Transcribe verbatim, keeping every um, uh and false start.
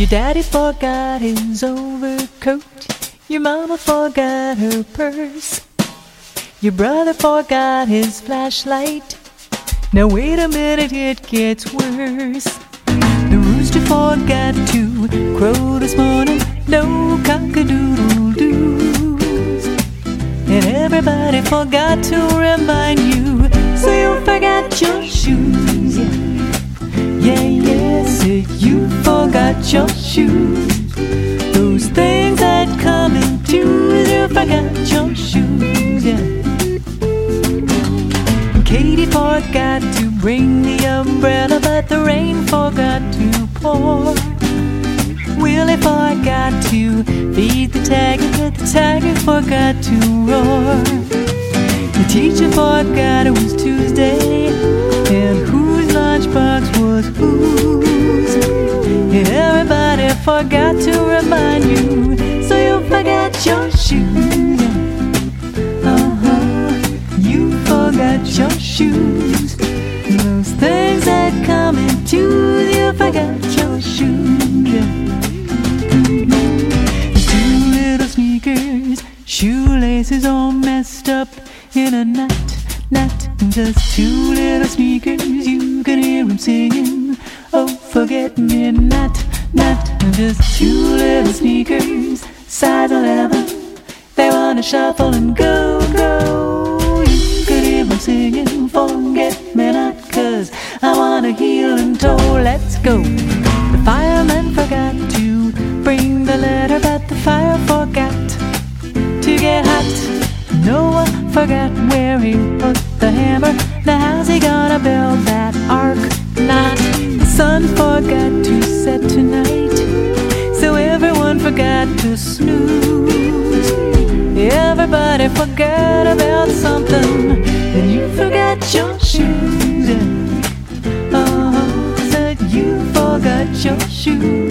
daddy forgot his overcoat. Your mama forgot her purse. Your brother forgot his flashlight. Now wait a minute, it gets worse. The rooster forgot to crow this morning. No cock-a-doodle-doos. And everybody forgot to remind you. So you forgot your shoes. Yeah, yeah, yeah. So you forgot your shoes. Those things that come in twos. You forgot your shoes. Yeah. Katie forgot to bring the umbrella, but the rain forgot to pour. Willie forgot to feed the tiger, but the tiger forgot to roar. The teacher forgot it was Tuesday, and whose lunchbox was whose. And everybody forgot to remind you, so you forgot your shoes. Uh-huh, you forgot your shoes. Those things that come in twos, you forgot your shoes. Two little sneakers, shoelaces all messed up in a knot, knot. Just two little sneakers, you can hear them singing. Oh, forget me not, not. Just two little sneakers, size eleven. They wanna shuffle and go, go. You can hear them singing, forget me not, 'cause I wanna heel and toe, let's go. The fireman forgot to bring the letter, but the fire forgot to get hot. Noah forgot where he put the hammer. Now how's he gonna build that ark? Not. The sun forgot to set tonight, so everyone forgot to snooze. Everybody forgot about something, and you forgot your shoes. Oh, said you forgot your shoes.